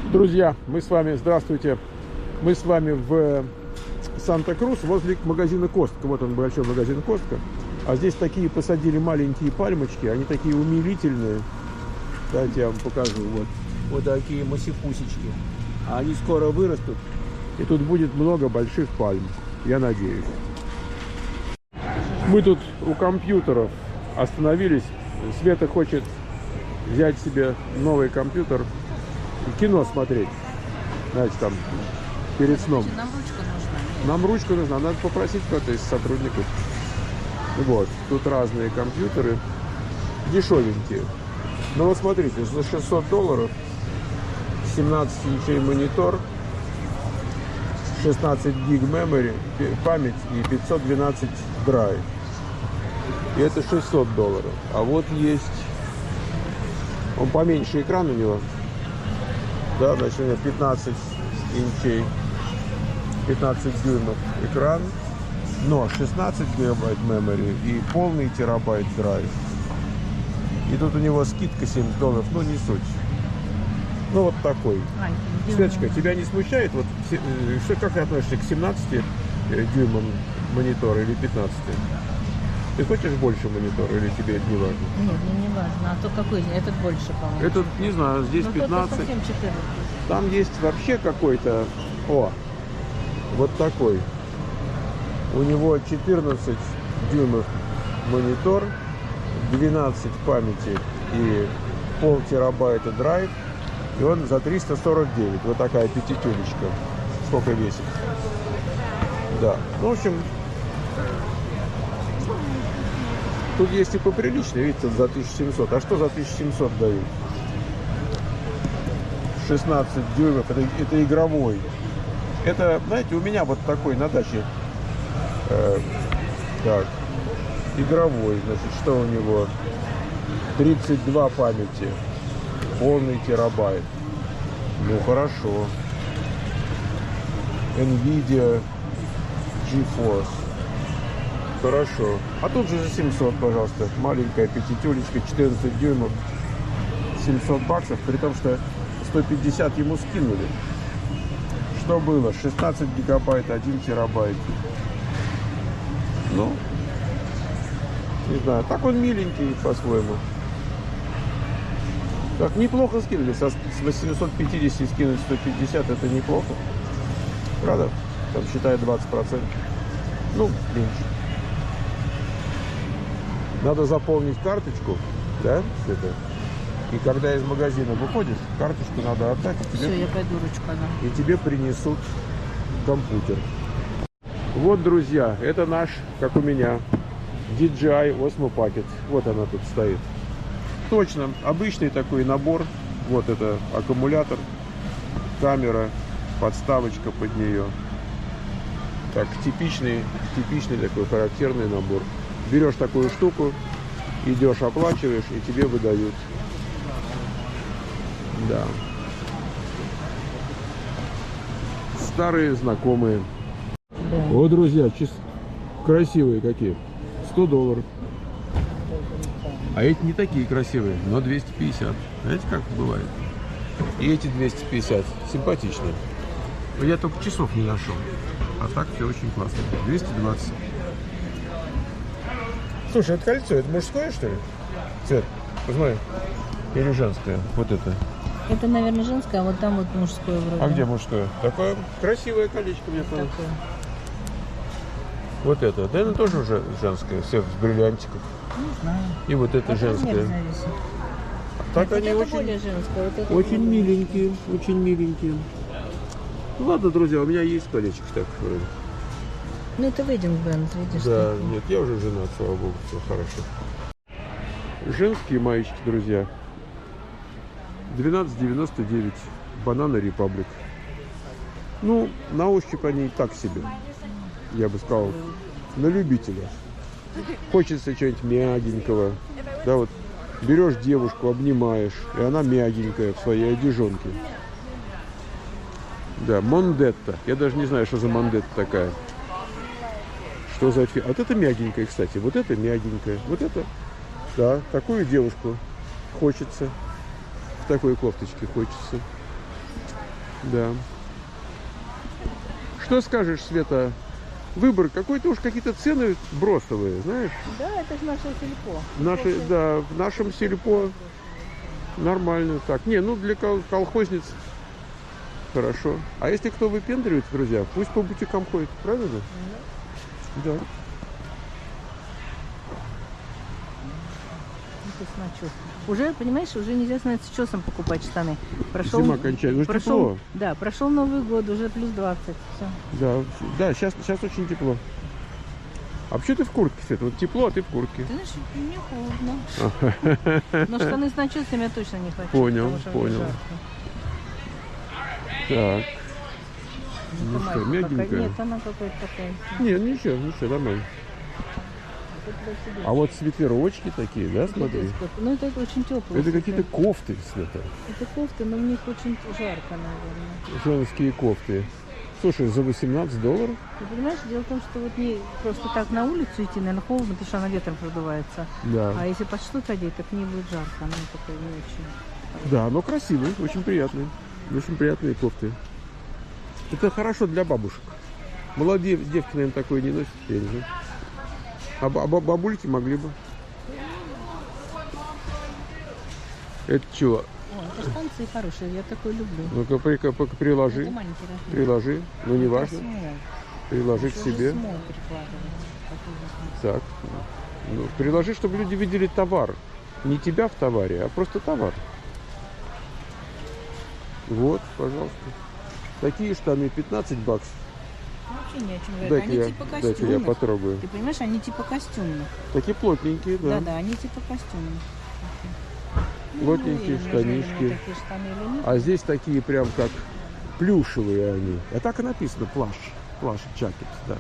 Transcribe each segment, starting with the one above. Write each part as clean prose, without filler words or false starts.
Друзья, мы с вами, здравствуйте, мы с вами в Санта-Крус возле магазина Костка. Вот он, большой магазин Костка. А здесь такие посадили маленькие пальмочки, они такие умилительные. Давайте я вам покажу. Вот такие масипусечки. А они скоро вырастут, и тут будет много больших пальм, я надеюсь. Мы тут у компьютеров остановились. Света хочет взять себе новый компьютер и кино смотреть. Знаете, там, перед сном. Нам ручка нужна. Нам ручка нужна. Надо попросить кого-то из сотрудников. Вот. Тут разные компьютеры. Дешевенькие. Но вот смотрите, за $600 17 инчей монитор, 16 гиг memory, память и 512 драйв. И это $600. А вот есть... Он поменьше экран у него. Да, значит, у него 15 инчей, 15 дюймов экран, но 16 гигабайт memory и полный терабайт драйв. И тут у него скидка $70, ну не суть. Ну вот такой. Светочка, тебя не смущает? Вот, что, как ты относишься к 17 дюймам монитора или 15? Ты хочешь больше монитора или тебе это не важно? Нет, мне не важно. А то какой? Этот больше, по-моему. Этот, не знаю, здесь 15. Совсем 14. Там есть вообще какой-то... О, вот такой. У него 14 дюймов монитор, 12 памяти и пол терабайта драйв. И он за 349. Вот такая пятитюлечка. Сколько весит? Да. Ну, в общем... Тут есть и поприличнее, видите, за 1700. А что за 1700 дают? 16 дюймов, это игровой. Это, знаете, у меня вот такой на даче. Так, игровой, значит, что у него? 32 памяти, полный терабайт. Ну, хорошо. NVIDIA GeForce. Хорошо. А тут же за 700, пожалуйста. Маленькая пятитюлечка, 14 дюймов, $700, при том, что 150 ему скинули. Что было? 16 гигабайт, 1 терабайт. Ну, не знаю. Так он миленький по-своему. Так, неплохо скинули. С 850 скинуть 150, это неплохо. Правда? Там считает 20%. Ну, меньше. Надо заполнить карточку, да, это. И когда из магазина выходишь, карточку надо отдать, и тебе, все, я пойду ручку, да. и тебе принесут компьютер. Вот, друзья, это наш, как у меня, DJI Osmo Pocket. Вот она тут стоит. Точно, обычный такой набор. Вот это аккумулятор, камера, подставочка под нее. Так, типичный такой характерный набор. Берешь такую штуку, идешь, оплачиваешь, и тебе выдают. Да. Старые знакомые. Да. О, друзья, красивые какие. $100. А эти не такие красивые, но 250. Знаете, как бывает? И эти 250. Симпатичные. Я только часов не нашел. А так все очень классно. 220. Слушай, это кольцо, это мужское, что ли? Цвет, посмотри. Или женское? Вот это. Это, наверное, женское, а вот там вот мужское вроде. А где мужское? Такое красивое колечко мне понравилось. Вот это. Да, это тоже уже женское, все с бриллиантиком. Не знаю. И вот это женское. Так вот они это очень, более женское, вот это очень более миленькие, очень миленькие. Ну, ладно, друзья, у меня есть колечко так вроде. Ну, это wedding band, видишь? Да, такой. нет, я уже женат, слава богу, все хорошо. Женские маечки, друзья. 12,99. Банана Republic. Ну, на ощупь они и так себе. Я бы сказал, на любителя. Хочется чего-нибудь мягенького. Да, вот берешь девушку, обнимаешь, и она мягенькая в своей одежонке. Да, Мондетта. Я даже не знаю, что за Мондетта такая. Что за фи... Вот это мягенькая, кстати. Вот это мягенькая. Вот это, да, такую девушку хочется. В такой кофточке хочется. Да. Что скажешь, Света? Выбор какой-то, уж какие-то цены бросовые, знаешь? Да, это же наше сельпо. Да, в нашем сельпо нормально так. Не, ну для колхозниц хорошо. А если кто выпендривается, друзья, пусть по бутикам ходит, правильно? Да. Уже, понимаешь, уже нельзя становиться чесом покупать штаны. Прошел, Зима кончается, уже тепло. Да, прошел Новый год, уже плюс 20. Все. Да, сейчас очень тепло. А вообще ты в куртке, Света? Вот тепло, а ты в куртке. Ты знаешь, мне холодно. Но штаны с начесами я точно не хочу. Понял, потому что понял. жарко. Так. Ну что, мягенькая? Нет, она какая-то такая. Нет, ничего, нормально. А вот свитерочки такие, да, смотри? Ну, это очень теплые. Это какие-то кофты, Света. Это кофты, но в них очень жарко, наверное. Женские кофты. Слушай, за $18? Ты понимаешь, дело в том, что вот не просто так на улицу идти, наверное, холодно, потому что она ветром продувается. Да. А если под что-то одеть, так не будет жарко. Она такая не очень. Да, но красивые, очень приятные. Очень приятные кофты. Это хорошо для бабушек. Молодые девки, наверное, такое не носят, я не знаю. А бабульки могли бы. Это что? О, это станции хорошие, я такой люблю. Ну-ка, приложи. Это маленький размер. Приложи. Ну, не важно. Приложи к Еще себе. же смол перекладывается. Так. Ну, приложи, чтобы люди видели товар. Не тебя в товаре, а просто товар. Вот, пожалуйста. Такие штаны $15. Вообще ни о чем говорить. Дайте Они я, типа дайте я костюмных. потрогаю. Ты понимаешь, они типа костюмных. Такие плотненькие, да. Да, они типа костюмных. Плотненькие штанишки. Такие штаны или нет? А здесь такие прям как плюшевые они. А так и написано плащ. Плащ, джакет, да.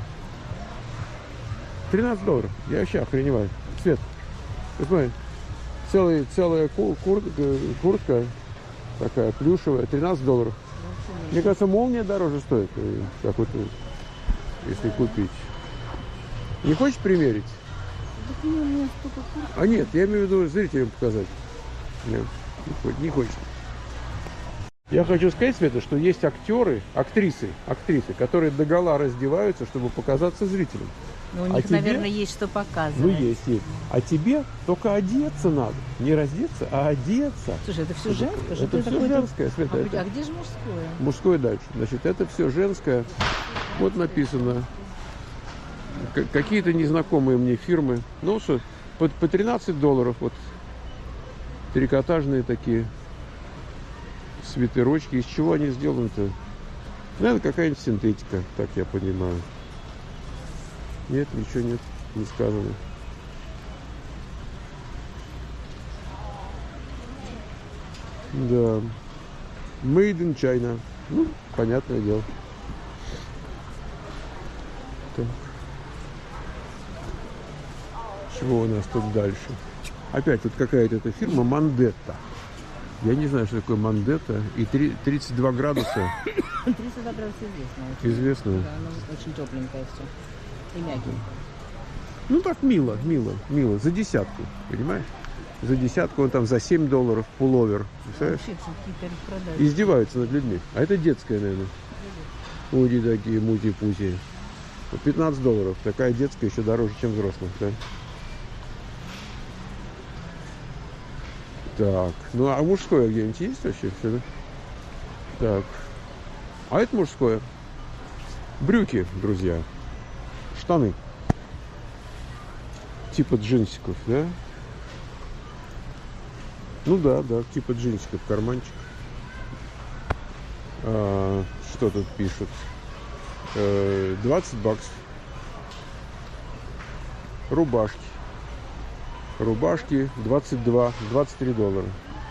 $13. Я вообще охреневаю. Свет, посмотри. Целая куртка такая плюшевая, $13. Мне кажется, молния дороже стоит, какой-то, если купить. Не хочешь примерить? Так, ну, у меня столько курток. А нет, я имею в виду зрителям показать. Нет, не хочет. Я хочу сказать, Света, что есть актрисы, которые догола раздеваются, чтобы показаться зрителям. Ну, у них, тебе? наверное, есть что показывать. Ну, есть. А тебе только одеться надо. Не раздеться, а одеться. Слушай, это все женское? Что Это ты все такой- женское, Света. А, это- а где же мужское? Мужское дальше. Значит, это все женское. Вот написано. Какие-то незнакомые мне фирмы. Ну что, по $13. Вот трикотажные такие свитерочки. Из чего они сделаны-то? Наверное, какая-нибудь синтетика, так я понимаю. Нет, ничего нет, не сказано. Да. Made in China. Ну, понятное дело. Так. Чего у нас тут дальше? Опять вот какая-то эта фирма Мандетта. Я не знаю, что такое Мандетта. И 32 градуса. 32 градуса известно. Известно. Да, оно очень тепленькое все. И мягкий. Ну так мило. За десятку, понимаешь? За десятку, он там за $7 пуловер. Представляешь? Вообще какие-то продажи. Издеваются над людьми. А это детская, наверное. Уди такие мути-пути. $15. Такая детская еще дороже, чем взрослая. Да? Так. Ну а мужское где-нибудь есть вообще все, да? Так. А это мужское. Брюки, друзья. Штаны. Типа джинсиков, да? Ну да, типа джинсиков, карманчик. Что тут пишут? $20. Рубашки $23.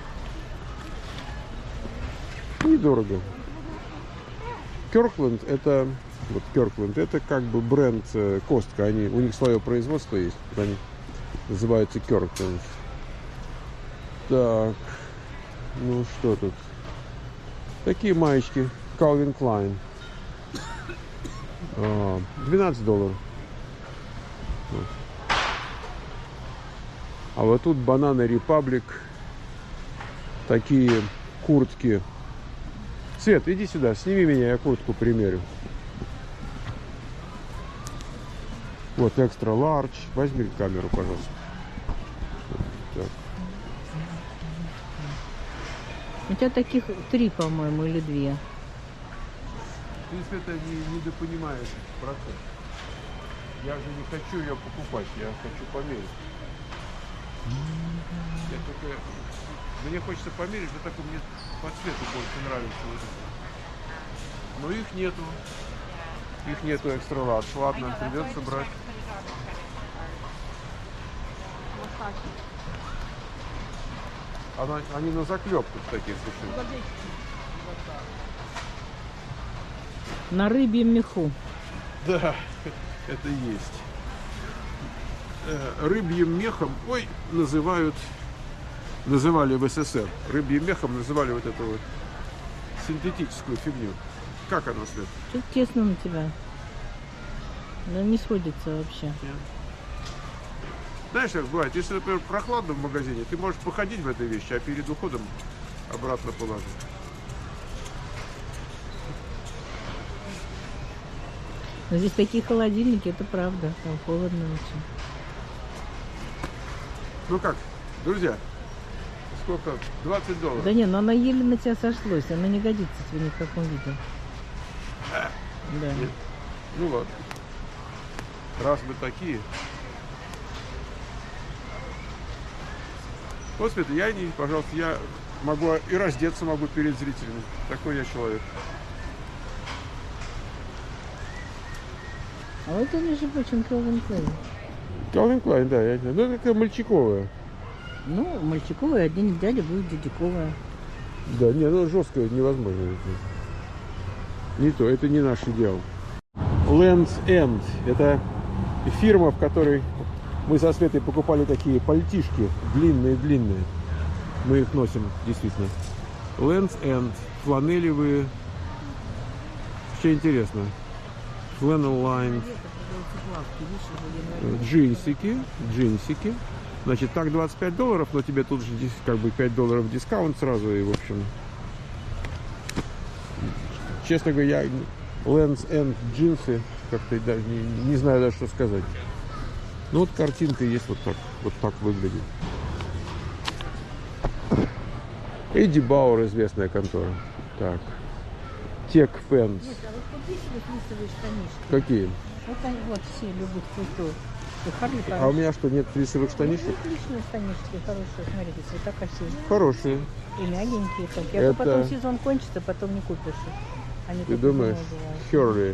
Недорого. Kirkland это как бы бренд Костка. У них свое производство есть. Они называются Kirkland. Так. Ну что тут? Такие маечки. Calvin Klein. $12. А вот тут Banana Republic. Такие куртки Свет, иди сюда, сними меня, я куртку примерю. Вот, экстра ларч. Возьми камеру, пожалуйста. Так. У тебя таких 3, по-моему, или 2. Ты, Света, недопонимаешь процесс. Я же не хочу ее покупать, я хочу померить. Я только... Мне хочется померить, но только мне по цвету больше нравится. Но их нету. Их нету экстра ларч. Ладно, придется брать. Они на заклепку такие, слушай. На рыбьем меху. Да, это есть. Рыбьим мехом, называли в СССР. Рыбьим мехом называли вот эту вот синтетическую фигню. Как оно, Свет? Чуть тесно на тебя. Да не сходится вообще. Нет. Знаешь, как бывает, если, например, прохладно в магазине, ты можешь походить в этой вещи, а перед уходом обратно положить. Но здесь такие холодильники, это правда. Там холодно очень. Ну как, друзья, сколько? $20. Да не, но она еле на тебя сошлась. Она не годится тебе ни в каком виде. Да. Нет. Ну ладно. Раз мы такие. Вот, Света, пожалуйста, я могу и раздеться могу перед зрителями. Такой я человек. А это, между прочим, Calvin Klein. Calvin Klein, да, я знаю. Ну, это такая мальчиковая. Ну, мальчиковая, а день дяди будет дядиковая. Да, не, ну жесткая невозможно. Не то, это не наш идеал. Land's End. Это фирма, в которой мы со Светой покупали такие пальтишки. Длинные-длинные. Мы их носим, действительно. Land's End. Фланелевые. Что интересно. Flannel line. Джинсики. Значит, так $25, но тебе тут же как бы $5 дискаунт сразу. И, в общем, честно говоря, я Land's End джинсы как-то даже не знаю даже, что сказать. Ну вот картинка есть вот так выглядит. Эдди Бауэр, известная контора. Так. Tech Pants. Нет, а вот купи себе флисовые штанишки. Какие? Вот они, вот все любых цветов. Харли, А у меня что, нет флисовых штанишек? Отличные штанишки, хорошие, смотрите, цвета красивые. Хорошие. И мягенькие такие. А то потом сезон кончится, потом не купишь их. Они Ты думаешь? Херли.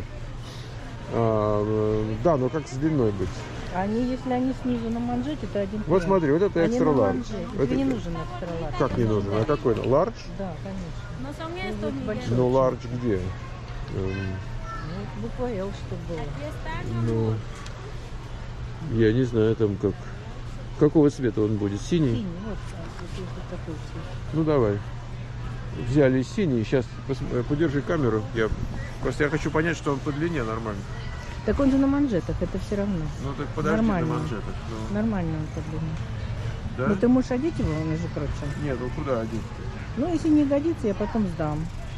Да, но как с длиной быть? Они, если они снизу на манжете, то один. Вот смотри, вот это экстра ларч. Тебе не нужен экстра ларч. Как не нужен? А какой? Ларч? Да, конечно. Но большой. Ну, ларч где? Ну, буква L, чтобы было. Ну, я не знаю, там как. Какого цвета он будет? Синий? Синий, вот такой цвет. Ну, давай. Взяли синий. Сейчас подержи камеру. Я хочу понять, что он по длине нормально. Так он же на манжетах, это все равно. Ну, так подожди, нормально. на манжетах. Ну. Нормально он по длине. Да? Ну, ты можешь одеть его, между прочим. Нет, ну куда одеть? Ну, если не годится, я потом сдам.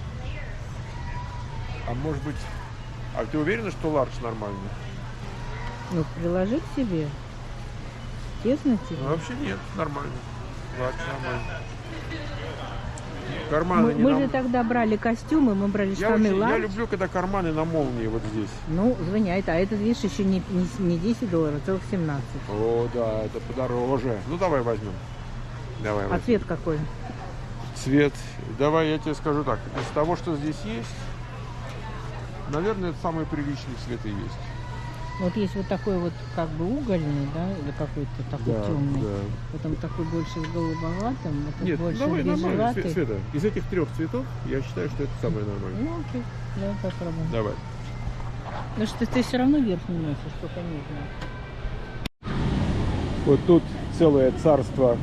А может быть... А ты уверена, что ларч нормальный? Ну, приложи к себе. Тесно тебе? Ну, вообще нет, нормально. Ларч нормально. Карманы мы же тогда брали костюмы, мы брали штаны ларч. Я люблю, когда карманы на молнии вот здесь. Ну, звоняет. А это, видишь, еще не $10, целых 17. О, да, это подороже. Ну, давай возьмем. Давай возьмем. А цвет какой? Цвет. Давай я тебе скажу так. Из того, что здесь есть, наверное, это самый приличный цвет и есть. Вот есть вот такой вот как бы угольный, да, или какой-то такой темный. Да. Потом такой больше с голубоватым, это Нет, больше давай нормально, бежеватый. Света. Из этих 3 цветов я считаю, что это самое нормальное. Ну, окей, давай попробуем. Давай. Ну что ты все равно верх не носишь, только нижний. Вот тут целое царство,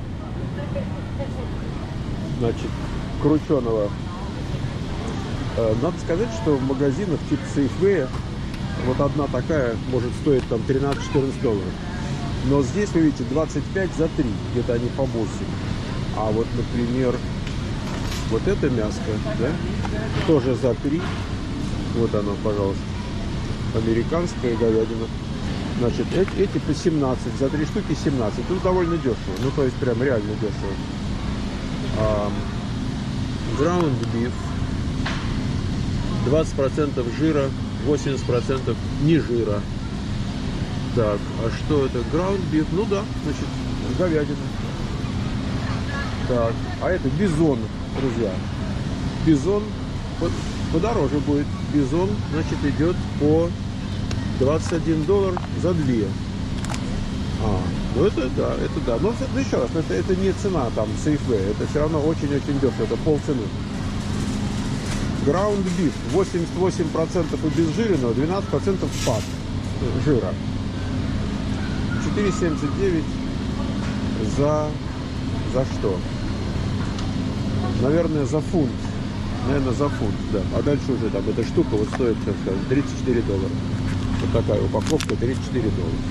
значит, крученого. Надо сказать, что в магазинах типа Safeway вот одна такая может стоить там $13-14. Но здесь вы видите 25 за 3, где-то они по 8. А вот, например, Вот это мяско, да? Тоже за 3. Вот оно, пожалуйста. Американская говядина. Значит, эти по 17. За 3 штуки 17. Тут довольно дешево. Ну, то есть, прям реально дешево. Ground beef. 20% жира, 80% не жира. Так, а что это? Ground beef. Ну да, значит, говядина. Так, а это бизон, друзья. Бизон подороже будет. Бизон, значит, идет по $21 за 2. Ну это да. Но еще раз, это не цена там Safeway. Это все равно очень-очень дешево. Это полцены. Ground beef 88% обезжиренного, 12% фат жира. 4,79 за что? Наверное, за фунт. Наверное, за фунт, да. А дальше уже там эта штука вот стоит, так сказать, $34. Вот такая упаковка, $34.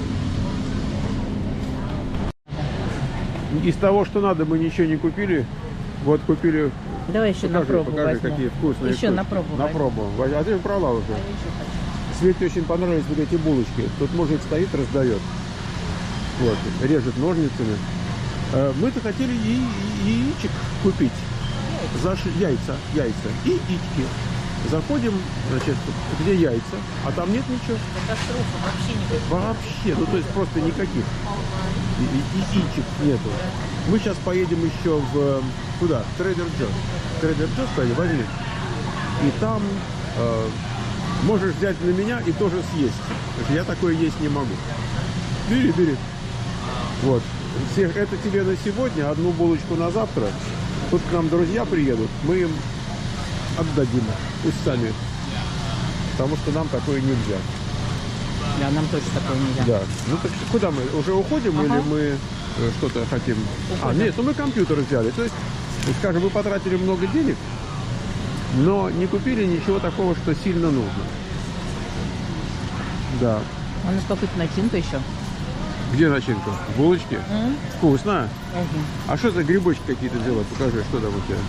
Из того, что надо, мы ничего не купили. Вот купили. Давай еще на пробу покажи, возьму. какие вкусные. Еще на пробу. На пробу. А ты брала уже. Свете очень понравились вот эти булочки. Тут мужик стоит, раздает. Вот, режет ножницами. Мы-то хотели яичек купить. Яйца. Яички. Заходим, значит, где яйца, а там нет ничего. Катастрофа, вообще никаких. Вообще, ну то есть просто никаких. Яичек нету. Мы сейчас поедем еще в куда? В Trader Joe's. Trader Joe's поедем, возьми. И там можешь взять на меня и тоже съесть. Потому что я такое есть не могу. Бери. Вот. Это тебе на сегодня, одну булочку на завтра. Тут к нам друзья приедут, мы им отдадим. Пусть сами. Потому что нам такое нельзя. Да, нам тоже такое нельзя. Да. Ну так куда мы? Уже уходим или мы что-то хотим? Уходим. Нет, ну мы компьютер взяли. То есть, скажем, мы потратили много денег, но не купили ничего такого, что сильно нужно. Да. У нас какая-то начинка еще. Где начинка? В булочке? Вкусно. А что за грибочки какие-то взяла? Покажи, что там у тебя.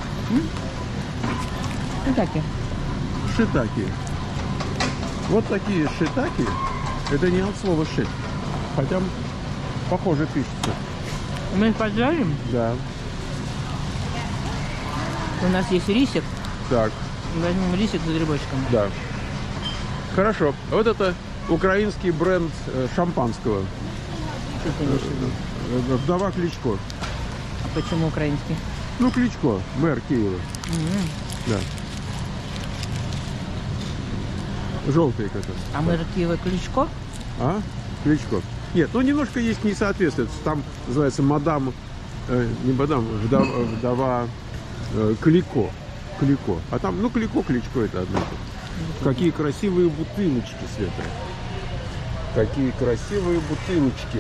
Шитаки. Шитаки. Вот такие шитаки. Это не от слова шит. Хотя похоже пишется. Мы их поджарим. Да. У нас есть рисик. Так. Возьмем рисик с грибочками. Да. Хорошо. Вот это украинский бренд шампанского. Что ты имеешь в виду? Вдова Кличко. А почему украинский? Ну, Кличко, мэр Киева. Да. Желтый как-то. А мэр Киева Кличко? А? Кличко. Нет, ну немножко есть несоответствие. Там называется мадам, не мадам, вдова Клико. Клико. А там, ну, Клико это одно. Какие красивые бутылочки, Света. Какие красивые бутылочки.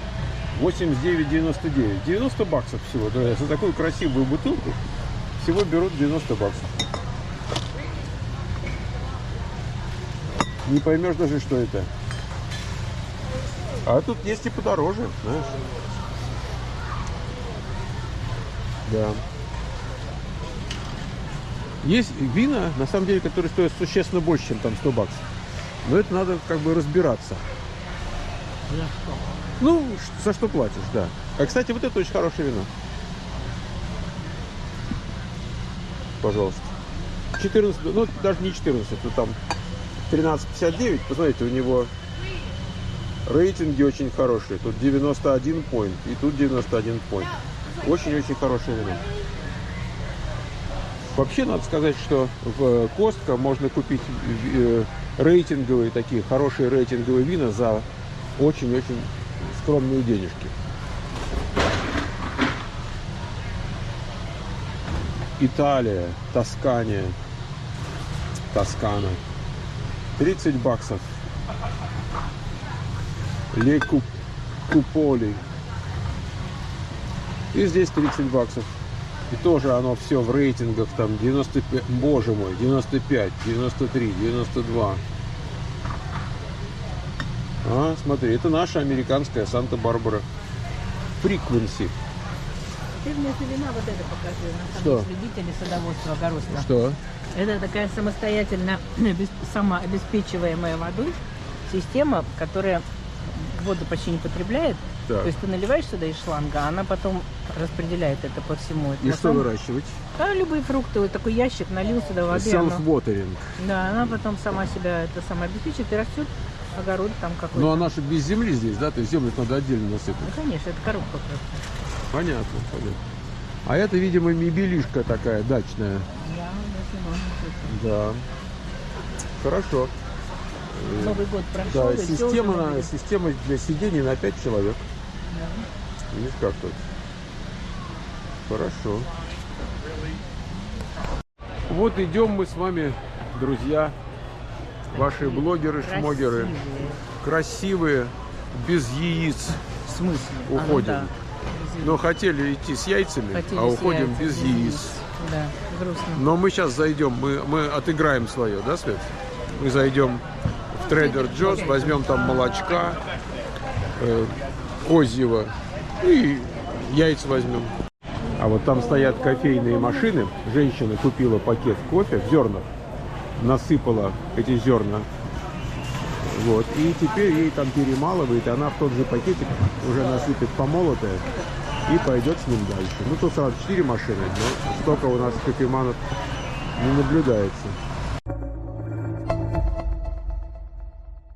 89,99. 90 баксов всего. Да, за такую красивую бутылку всего берут 90 баксов. Не поймешь даже, что это. А тут есть и подороже, знаешь. Да. Есть вина, на самом деле, которые стоят существенно больше, чем там 100 баксов. Но это надо как бы разбираться. Ну, за что платишь, да. А, кстати, вот это очень хорошее вино. Пожалуйста. 14, ну, даже не 14, это там 13,59. Посмотрите, у него рейтинги очень хорошие. Тут 91 point и тут 91 point. Очень-очень хорошее вино. Вообще, надо сказать, что в Costco можно купить рейтинговые, такие хорошие рейтинговые вина за очень-очень скромные денежки. Италия, Тоскана. 30 баксов. Ле Куполи. И здесь 30 баксов. И тоже оно все в рейтингах, там 95, боже мой, 95, 93, 92. А, смотри, это наша американская Санта-Барбара. Frequency. ты вместо вина вот это покажи. На Что? самом любители садоводства, огородства. Что? Это такая самостоятельно самообеспечиваемая водой система, которая воду почти не потребляет. Так. То есть ты наливаешь сюда из шланга, а она потом распределяет это по всему. И что выращивать? Да, любые фрукты. Вот такой ящик налил сюда воды. Self-watering. Да, она потом сама себя это самообеспечит и растет огород там какой-то. Но она же без земли здесь, да? То есть землю надо отдельно насыпать. Ну, конечно, это коробка просто. Понятно, понятно. А это, видимо, мебелишка такая дачная. Да. Хорошо. Новый год прошел. Да, и всё уже набили. система для сидений на 5 человек. Да. Видишь, как тут. Хорошо. Вот идем мы с вами, друзья, ваши блогеры, шмогеры. Красивые, без яиц. В смысле? Уходим. Да. Но хотели идти с яйцами, Хотели а с уходим яйцами, без яиц. Да, грустно. Но мы сейчас зайдем, мы отыграем свое, да, Свет? Мы зайдем в Trader Joe's, возьмем там молочка, козьего и яйца возьмем. А вот там стоят кофейные машины. Женщина купила пакет кофе в зернах, насыпала эти зерна. Вот. И теперь ей там перемалывает, и она в тот же пакетик уже насыпет помолотое и пойдет с ним дальше. Ну, тут сразу 4 машины, но столько у нас кофеманов не наблюдается.